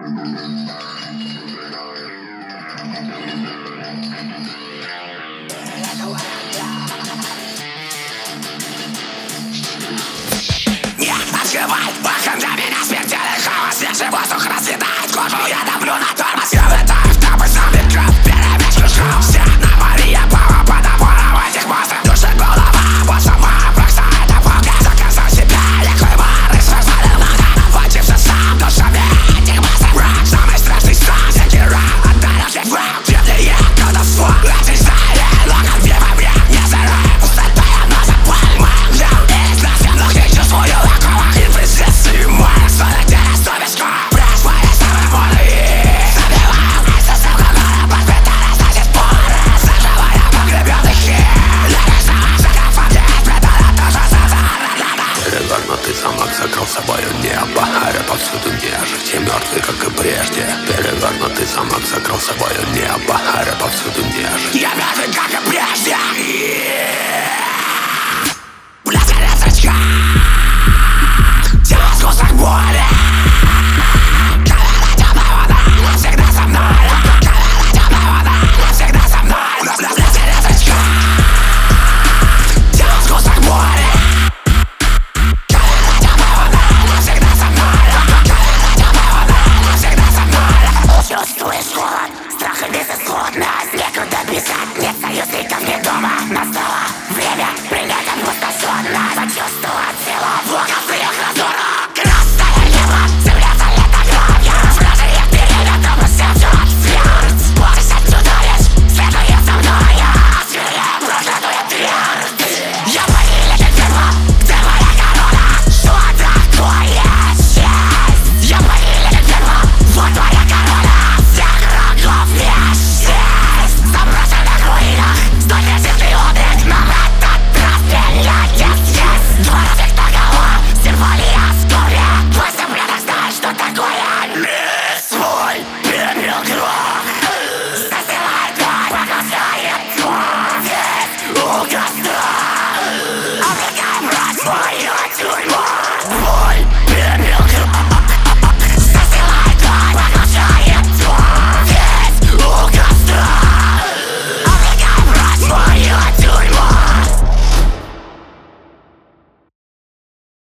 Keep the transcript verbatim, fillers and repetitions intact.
Не открывай окон, для меня смертельный хаос. Свежий воздух разъедает кожу, я давлю на тормоз. Я влетаю в табы зомби-кров, перемешку шкаф. Все на море, я пава по напорам этих монстров. Душа голова, вот сама просто это помня. Заказал себе ликвимары, связали много. Наплатился сам душами этих монстров. Рак, самый страшный сон, всякий раунд. Отдарил мне в раунд, древнее колдовство. Эти знания, логан мне во мне. Не зараю пустотая, но запаль моим днем. Из нас я ног не чувствую лаковых инквизиций. Моя столетия совестка, пресс моей самой моды. Забиваю вместе с алкоголем, подпитали, значит, поры. Заживая погребенный хит. Лежишь сама в саркофаге, из металла тоже зазарана. Перевернутый замок закрыл собою небо, а повсюду нежить, и мертвый, как и прежде. Перевернутый замок закрыл собою небо, а повсюду нежить. Я мертвый, как и прежде. Блядь, горят зрачка. Тело сгусток боли.